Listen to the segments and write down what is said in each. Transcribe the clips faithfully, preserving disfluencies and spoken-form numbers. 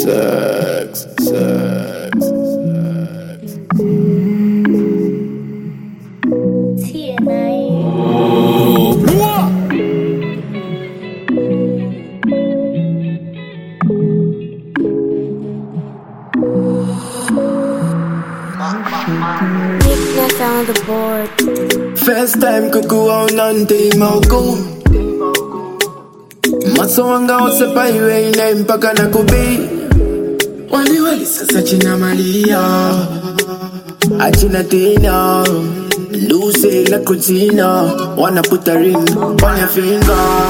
Sex, sex, sex. T N I. Nickness on the board. First time kuku aunante mauko maso wanga osepa iwe ina mpaka na kubi wali wali sasa china malia achina tina Lucy la cucina wanna put a ring on your finger.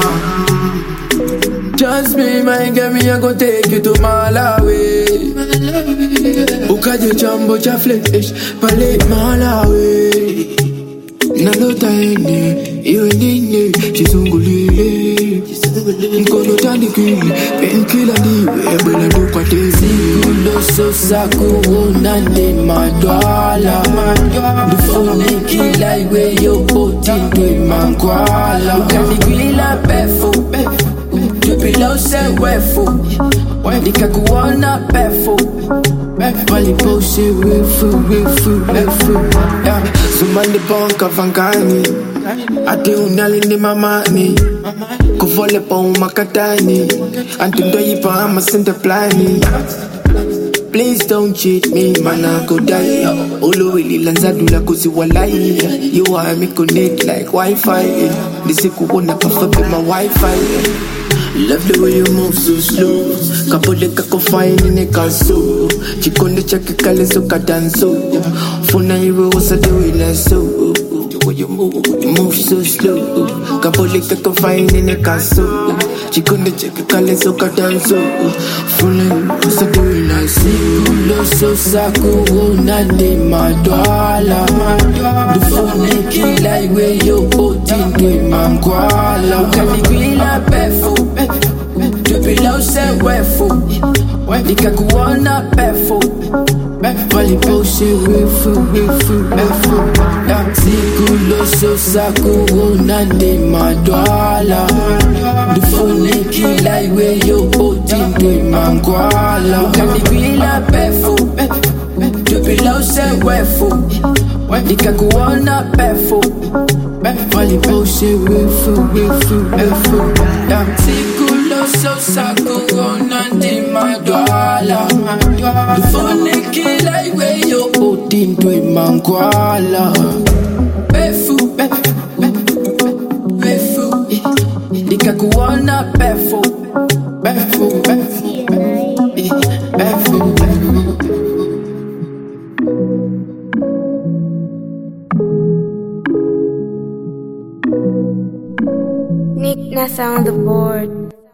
Just be my girl, me I go take you to Malawi. Ukaje chambo cha flesh pale Malawi. Nalota ene iwe nini chizungulile mkono tandikili penkila niwe bwela ndupa tezi kuloso saku unande madwala ndufune kila iwe yopoti ndwe mankwala ukandikwila pefu Tupilo se wefu nikakuona pefu walipose wefu wefu wefu Sumande bonka vangani ati unalini mamani kuvole pa umakatani antundo yipa ama sente plani. Please don't cheat me, man, I go die. Olo really lanzadula kuzi walai. You are me connect like Wi-Fi. This is kuona kafa be my Wi-Fi. Love the way you move so slow. Kapole kako fine in a castle. Chikonde chake kale so kadanso. Funa iwe wasa do it like so. The way you move, you move so slow. Kapole kako fine in a castle. Chikonde chake kale so kadanso. Funa iwe wasa do it like so. Kulo so saku unande madwala. Dufune kila iwe yo poti ndwe mankwala. Ukanikwila pefu Tupilo se wefu nikakuona pefu walipose wefu wefu wefu sikuloso saku unande madwala ndufune kila iwe yopoti ndwe mankwala ukanikwila pefu Tupilo se wefu nikakuona pefu walipose wefu wefu wefu So saku onande madwala Dufone kila iwe yo oti ndwe mankwala Befu, befu, befu nikakuona befu Befu, befu, befu Nickness on the board.